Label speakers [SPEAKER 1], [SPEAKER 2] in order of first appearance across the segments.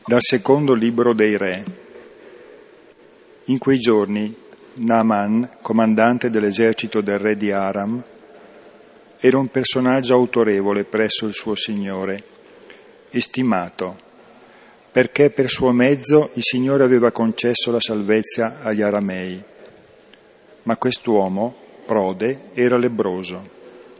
[SPEAKER 1] Dal secondo libro dei re. In quei giorni Naaman, comandante dell'esercito del re di Aram, era un personaggio autorevole presso il suo signore e stimato, perché per suo mezzo il Signore aveva concesso la salvezza agli aramei. Ma quest'uomo, prode, era lebbroso.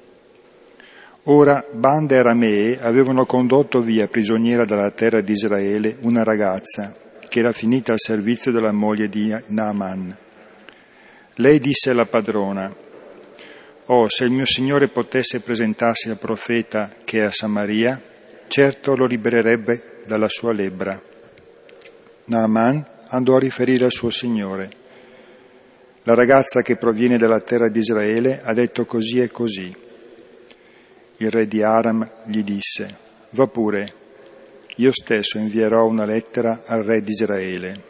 [SPEAKER 1] Ora bande aramee avevano condotto via prigioniera dalla terra di Israele una ragazza che era finita al servizio della moglie di Naaman. Lei disse alla padrona: «Oh, se il mio signore potesse presentarsi al profeta che è a Samaria, certo lo libererebbe dalla sua lebbra». Naaman andò a riferire al suo signore: «La ragazza che proviene dalla terra di Israele ha detto così e così». Il re di Aram gli disse: «Va pure, io stesso invierò una lettera al re di Israele».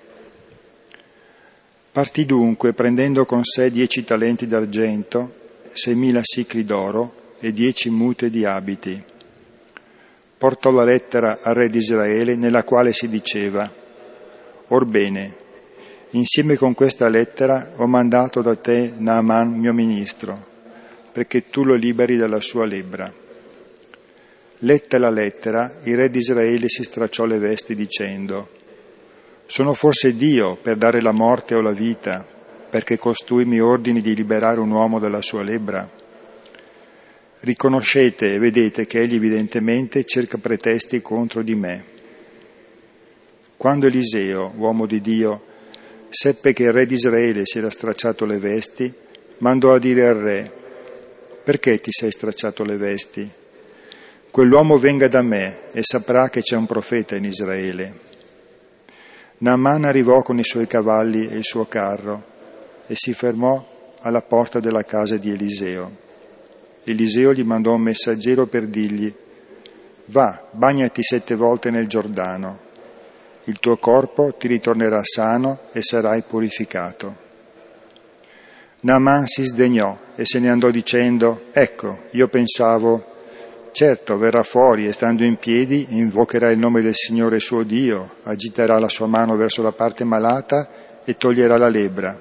[SPEAKER 1] Partì dunque, prendendo con sé 10 talenti d'argento, 6.000 sicli d'oro e 10 mute di abiti. Portò la lettera al re di Israele, nella quale si diceva: «Orbene, insieme con questa lettera ho mandato da te Naaman mio ministro, perché tu lo liberi dalla sua lebbra». Letta la lettera, il re di Israele si stracciò le vesti dicendo: «Sono forse Dio per dare la morte o la vita, perché costui mi ordini di liberare un uomo dalla sua lebbra? Riconoscete e vedete che egli evidentemente cerca pretesti contro di me». Quando Eliseo, uomo di Dio, seppe che il re di Israele si era stracciato le vesti, mandò a dire al re: «Perché ti sei stracciato le vesti? Quell'uomo venga da me e saprà che c'è un profeta in Israele». Naaman arrivò con i suoi cavalli e il suo carro e si fermò alla porta della casa di Eliseo. Eliseo gli mandò un messaggero per dirgli: «Va, bagnati 7 volte nel Giordano. Il tuo corpo ti ritornerà sano e sarai purificato». Naaman si sdegnò e se ne andò dicendo: «Ecco, io pensavo, certo verrà fuori e stando in piedi invocherà il nome del Signore suo Dio, agiterà la sua mano verso la parte malata e toglierà la lebbra.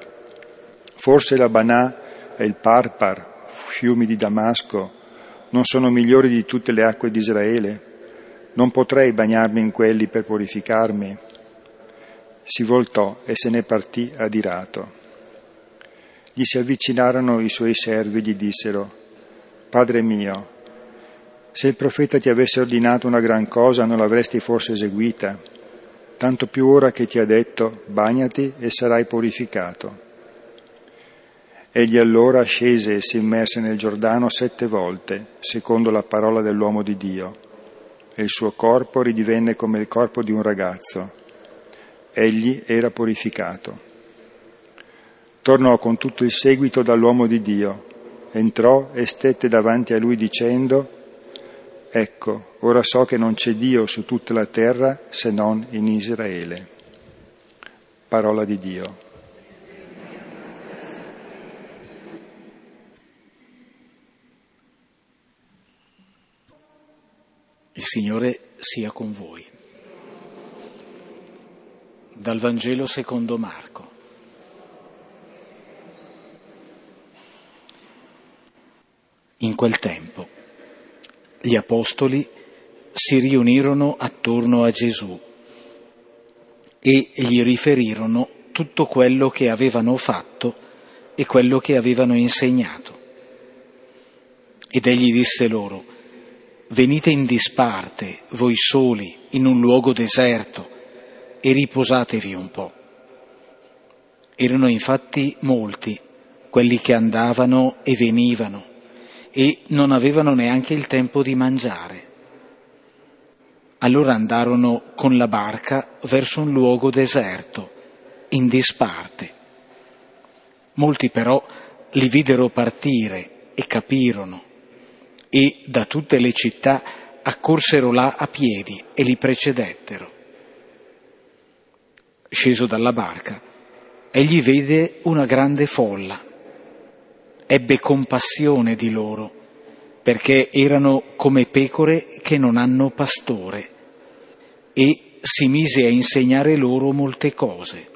[SPEAKER 1] Forse la Banà e il Parpar, fiumi di Damasco, non sono migliori di tutte le acque di Israele? Non potrei bagnarmi in quelli per purificarmi?» Si voltò e se ne partì adirato. Gli si avvicinarono i suoi servi e gli dissero: «Padre mio, se il profeta ti avesse ordinato una gran cosa non l'avresti forse eseguita? Tanto più ora che ti ha detto: bagnati e sarai purificato». Egli allora scese e si immerse nel Giordano 7 volte, secondo la parola dell'uomo di Dio, e il suo corpo ridivenne come il corpo di un ragazzo. Egli era purificato. Tornò con tutto il seguito dall'uomo di Dio, entrò e stette davanti a lui dicendo: «Ecco, ora so che non c'è Dio su tutta la terra se non in Israele». Parola di Dio.
[SPEAKER 2] Il Signore sia con voi. Dal Vangelo secondo Marco. In quel tempo gli apostoli si riunirono attorno a Gesù e gli riferirono tutto quello che avevano fatto e quello che avevano insegnato. Ed egli disse loro: «Venite in disparte, voi soli, in un luogo deserto, e riposatevi un po». Erano infatti molti quelli che andavano e venivano, e non avevano neanche il tempo di mangiare. Allora andarono con la barca verso un luogo deserto, in disparte. Molti però li videro partire e capirono, e da tutte le città accorsero là a piedi e li precedettero. Sceso dalla barca, egli vede una grande folla. Ebbe compassione di loro, perché erano come pecore che non hanno pastore, e si mise a insegnare loro molte cose.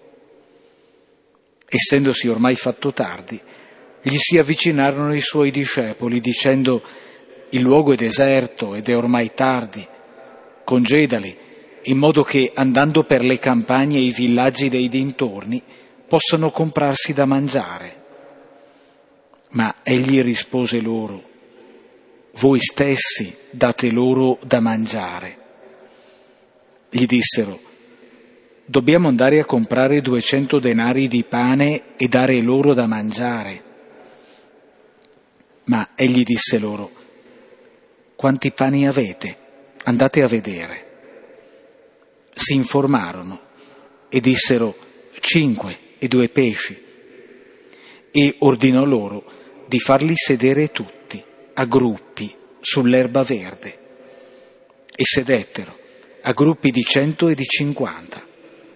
[SPEAKER 2] Essendosi ormai fatto tardi, gli si avvicinarono i suoi discepoli, dicendo: il luogo è deserto ed è ormai tardi, congedali, in modo che, andando per le campagne e i villaggi dei dintorni, possano comprarsi da mangiare. Ma egli rispose loro: voi stessi date loro da mangiare. Gli dissero: dobbiamo andare a comprare 200 denari di pane e dare loro da mangiare. Ma egli disse loro: quanti pani avete? Andate a vedere. Si informarono e dissero: 5 e 2 pesci. E ordinò loro di farli sedere tutti, a gruppi, sull'erba verde. E sedettero, a gruppi di 100 e di 50.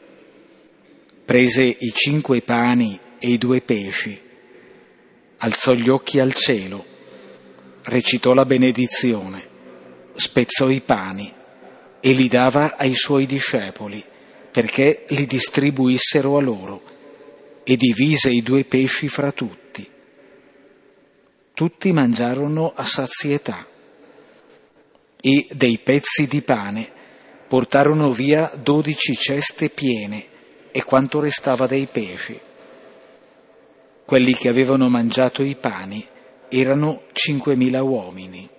[SPEAKER 2] Prese i 5 pani e i 2 pesci, alzò gli occhi al cielo, recitò la benedizione, spezzò i pani e li dava ai suoi discepoli perché li distribuissero a loro, e divise i 2 pesci fra tutti. Tutti mangiarono a sazietà e dei pezzi di pane portarono via 12 ceste piene e quanto restava dei pesci. Quelli che avevano mangiato i pani erano 5.000 uomini.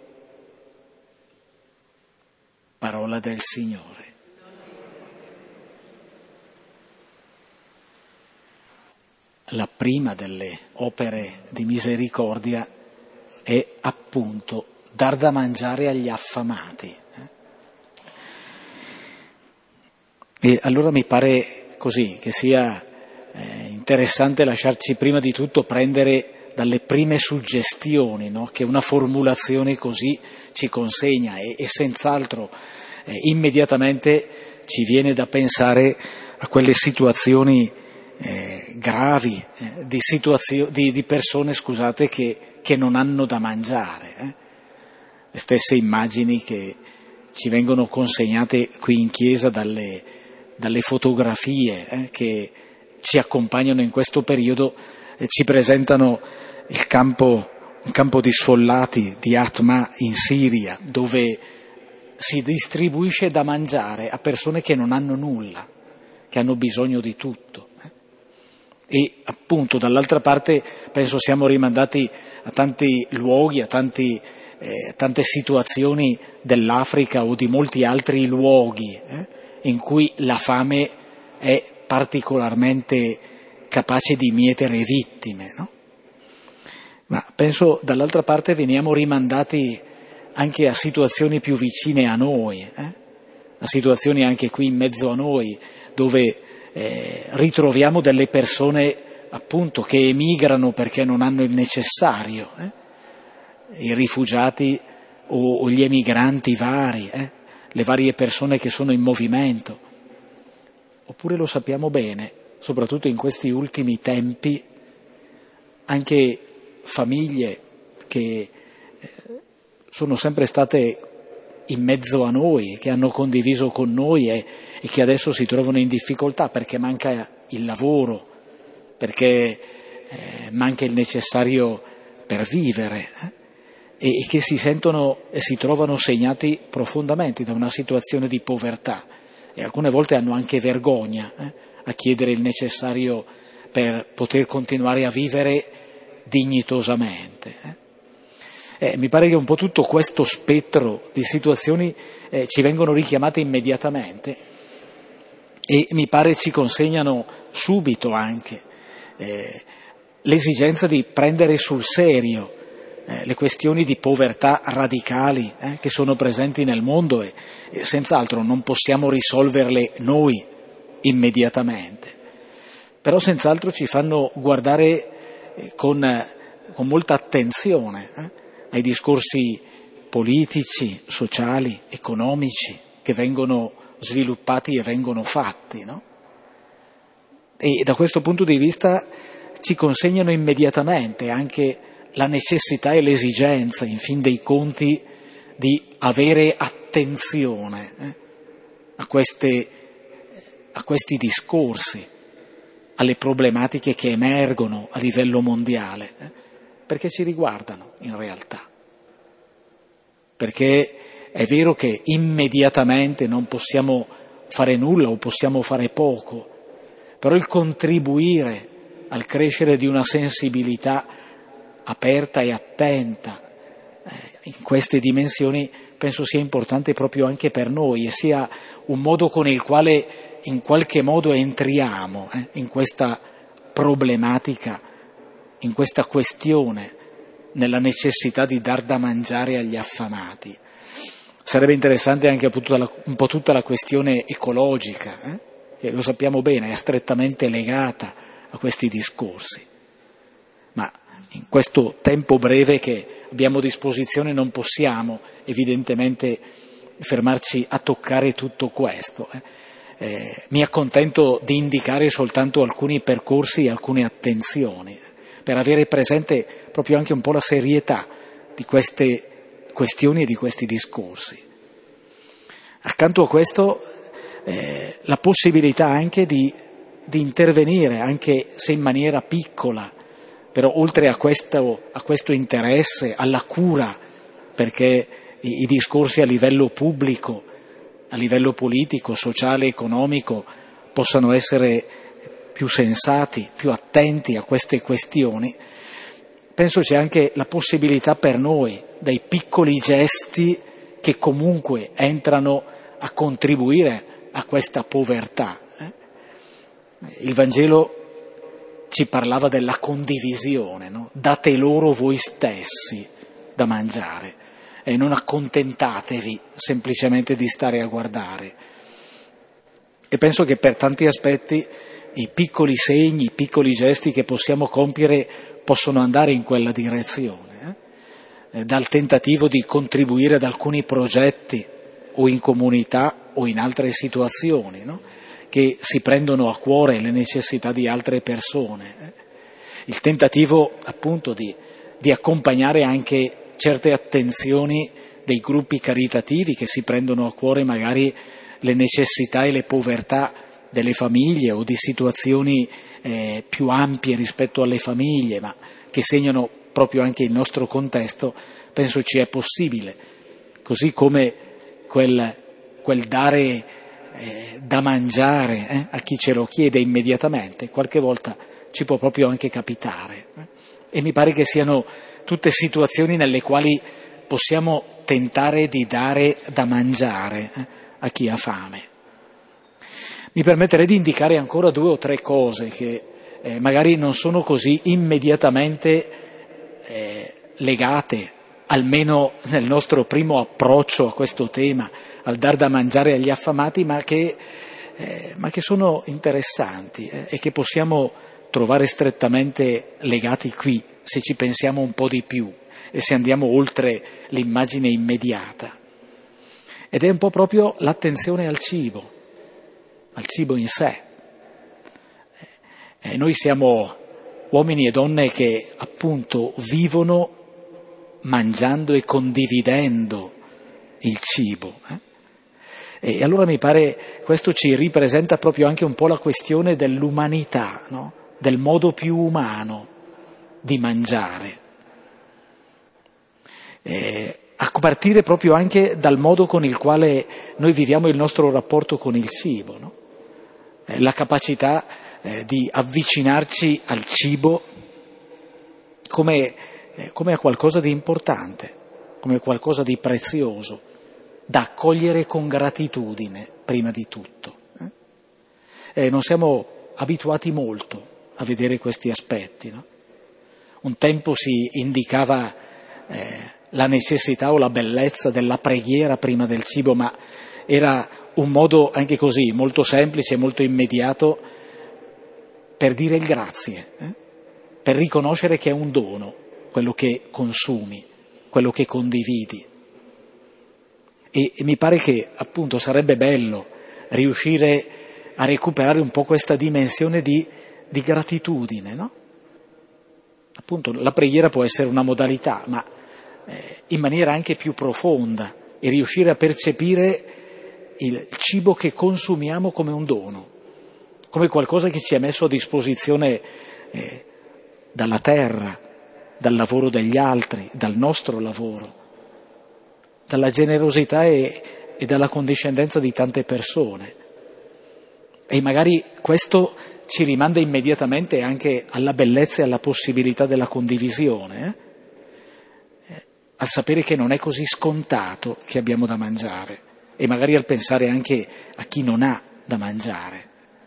[SPEAKER 2] Parola del Signore. La prima delle opere di misericordia è appunto dar da mangiare agli affamati. E allora mi pare così che sia interessante lasciarci prima di tutto prendere dalle prime suggestioni, no? Che una formulazione così ci consegna e senz'altro immediatamente ci viene da pensare a quelle situazioni gravi di persone, scusate, che non hanno da mangiare. Le stesse immagini che ci vengono consegnate qui in chiesa dalle fotografie che ci accompagnano in questo periodo, ci presentano un campo di sfollati di Atma in Siria, dove si distribuisce da mangiare a persone che non hanno nulla, che hanno bisogno di tutto. E appunto dall'altra parte penso siamo rimandati a tanti luoghi, a tante situazioni dell'Africa o di molti altri luoghi in cui la fame è particolarmente capace di mietere vittime, no? Ma penso dall'altra parte veniamo rimandati anche a situazioni più vicine a noi, a situazioni anche qui in mezzo a noi, dove ritroviamo delle persone appunto che emigrano perché non hanno il necessario, i rifugiati o gli emigranti vari, le varie persone che sono in movimento. Oppure lo sappiamo bene, soprattutto in questi ultimi tempi, anche famiglie che sono sempre state in mezzo a noi, che hanno condiviso con noi e che adesso si trovano in difficoltà perché manca il lavoro, perché manca il necessario per vivere, e che si sentono e si trovano segnati profondamente da una situazione di povertà e alcune volte hanno anche vergogna a chiedere il necessario per poter continuare a vivere dignitosamente. Mi pare che un po' tutto questo spettro di situazioni ci vengono richiamate immediatamente e mi pare ci consegnano subito anche l'esigenza di prendere sul serio le questioni di povertà radicali che sono presenti nel mondo e senz'altro non possiamo risolverle noi immediatamente, però senz'altro ci fanno guardare con molta attenzione ai discorsi politici, sociali, economici che vengono sviluppati e vengono fatti, no? E da questo punto di vista ci consegnano immediatamente anche la necessità e l'esigenza, in fin dei conti, di avere attenzione a questi discorsi, alle problematiche che emergono a livello mondiale, perché ci riguardano in realtà. Perché è vero che immediatamente non possiamo fare nulla o possiamo fare poco, però il contribuire al crescere di una sensibilità aperta e attenta in queste dimensioni penso sia importante proprio anche per noi e sia un modo con il quale in qualche modo entriamo in questa problematica, in questa questione, nella necessità di dar da mangiare agli affamati. Sarebbe interessante anche un po' tutta la questione ecologica, che lo sappiamo bene, è strettamente legata a questi discorsi. Ma in questo tempo breve che abbiamo a disposizione non possiamo evidentemente fermarci a toccare tutto questo. Mi accontento di indicare soltanto alcuni percorsi e alcune attenzioni, per avere presente proprio anche un po' la serietà di queste questioni e di questi discorsi. Accanto a questo la possibilità anche di intervenire, anche se in maniera piccola, però oltre a questo interesse, alla cura, perché i discorsi a livello pubblico, a livello politico, sociale, economico, possano essere più sensati, più attenti a queste questioni, penso c'è anche la possibilità per noi, dai piccoli gesti che comunque entrano a contribuire a questa povertà. Il Vangelo ci parlava della condivisione, no? Date loro voi stessi da mangiare e non accontentatevi semplicemente di stare a guardare. E penso che per tanti aspetti i piccoli segni, i piccoli gesti che possiamo compiere possono andare in quella direzione, dal tentativo di contribuire ad alcuni progetti o in comunità o in altre situazioni, no? Che si prendono a cuore le necessità di altre persone, il tentativo appunto di accompagnare anche certe attenzioni dei gruppi caritativi che si prendono a cuore magari le necessità e le povertà delle famiglie o di situazioni più ampie rispetto alle famiglie, ma che segnano proprio anche il nostro contesto, penso ci è possibile, così come quel dare da mangiare a chi ce lo chiede immediatamente, qualche volta ci può proprio anche capitare. E mi pare che siano tutte situazioni nelle quali possiamo tentare di dare da mangiare a chi ha fame. Mi permetterei di indicare ancora 2 o 3 cose che magari non sono così immediatamente legate, almeno nel nostro primo approccio a questo tema, al dar da mangiare agli affamati, ma che sono interessanti e che possiamo trovare strettamente legati qui, se ci pensiamo un po' di più e se andiamo oltre l'immagine immediata. Ed è un po' proprio l'attenzione al cibo in sé. Noi siamo uomini e donne che appunto vivono mangiando e condividendo il cibo. E allora mi pare questo ci ripresenta proprio anche un po' la questione dell'umanità, no? Del modo più umano di mangiare. A partire proprio anche dal modo con il quale noi viviamo il nostro rapporto con il cibo, no? La capacità di avvicinarci al cibo come a qualcosa di importante, come qualcosa di prezioso, da accogliere con gratitudine, prima di tutto. Non siamo abituati molto a vedere questi aspetti, no? Un tempo si indicava la necessità o la bellezza della preghiera prima del cibo, ma era un modo anche così, molto semplice, molto immediato, per dire il grazie, per riconoscere che è un dono, quello che consumi, quello che condividi. E mi pare che appunto sarebbe bello riuscire a recuperare un po' questa dimensione di gratitudine, no? Appunto la preghiera può essere una modalità, ma in maniera anche più profonda, e riuscire a percepire il cibo che consumiamo come un dono, come qualcosa che ci è messo a disposizione dalla terra, dal lavoro degli altri, dal nostro lavoro, dalla generosità e dalla condiscendenza di tante persone. E magari questo ci rimanda immediatamente anche alla bellezza e alla possibilità della condivisione, al sapere che non è così scontato che abbiamo da mangiare, e magari al pensare anche a chi non ha da mangiare.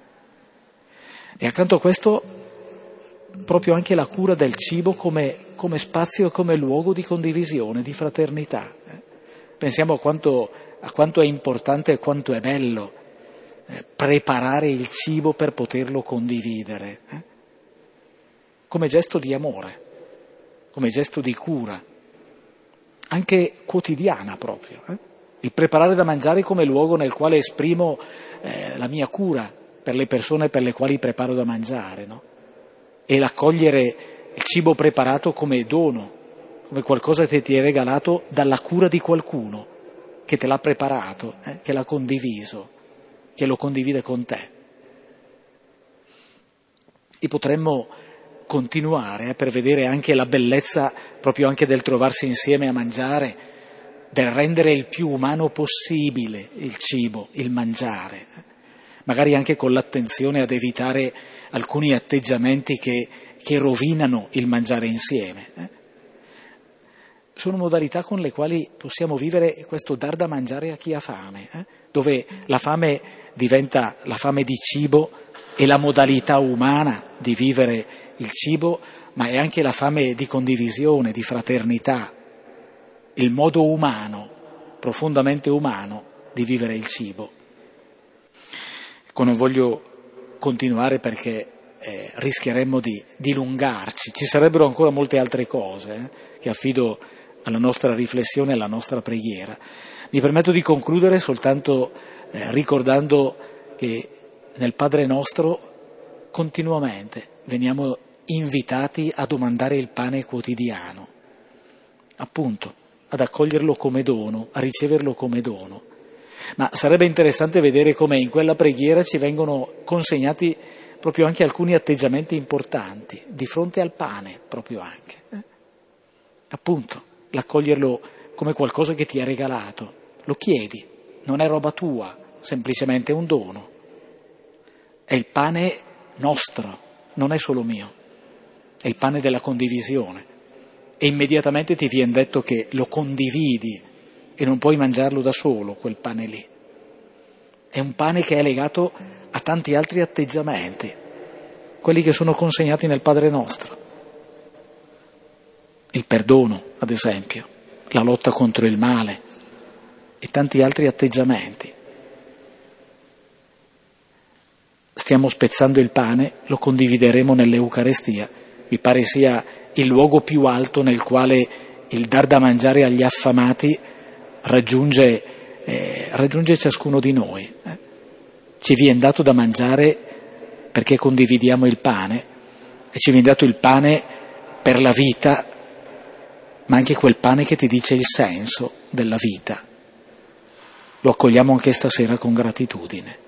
[SPEAKER 2] E accanto a questo proprio anche la cura del cibo come spazio e come luogo di condivisione, di fraternità. Pensiamo a quanto è importante e quanto è bello preparare il cibo per poterlo condividere, come gesto di amore, come gesto di cura, anche quotidiana proprio. Il preparare da mangiare come luogo nel quale esprimo la mia cura per le persone per le quali preparo da mangiare, no? E l'accogliere il cibo preparato come dono, come qualcosa che ti è regalato dalla cura di qualcuno che te l'ha preparato, che l'ha condiviso, che lo condivide con te. E potremmo continuare per vedere anche la bellezza proprio anche del trovarsi insieme a mangiare, del rendere il più umano possibile il cibo, il mangiare, magari anche con l'attenzione ad evitare alcuni atteggiamenti che rovinano il mangiare insieme. Sono modalità con le quali possiamo vivere questo dar da mangiare a chi ha fame, dove la fame diventa la fame di cibo e la modalità umana di vivere il cibo, ma è anche la fame di condivisione, di fraternità, il modo umano, profondamente umano, di vivere il cibo. Ecco, non voglio continuare perché rischieremmo di dilungarci, ci sarebbero ancora molte altre cose che affido alla nostra riflessione e alla nostra preghiera. Mi permetto di concludere soltanto ricordando che nel Padre Nostro continuamente veniamo invitati a domandare il pane quotidiano, appunto, ad accoglierlo come dono, a riceverlo come dono. Ma sarebbe interessante vedere come in quella preghiera ci vengono consegnati proprio anche alcuni atteggiamenti importanti, di fronte al pane proprio anche. Appunto, l'accoglierlo come qualcosa che ti è regalato, lo chiedi, non è roba tua, semplicemente un dono. È il pane nostro, non è solo mio, è il pane della condivisione. E immediatamente ti viene detto che lo condividi e non puoi mangiarlo da solo, quel pane lì. È un pane che è legato a tanti altri atteggiamenti, quelli che sono consegnati nel Padre Nostro. Il perdono, ad esempio, la lotta contro il male e tanti altri atteggiamenti. Stiamo spezzando il pane, lo condivideremo nell'Eucarestia. Mi pare sia il luogo più alto nel quale il dar da mangiare agli affamati raggiunge ciascuno di noi. Ci viene dato da mangiare perché condividiamo il pane, e ci viene dato il pane per la vita, ma anche quel pane che ti dice il senso della vita. Lo accogliamo anche stasera con gratitudine.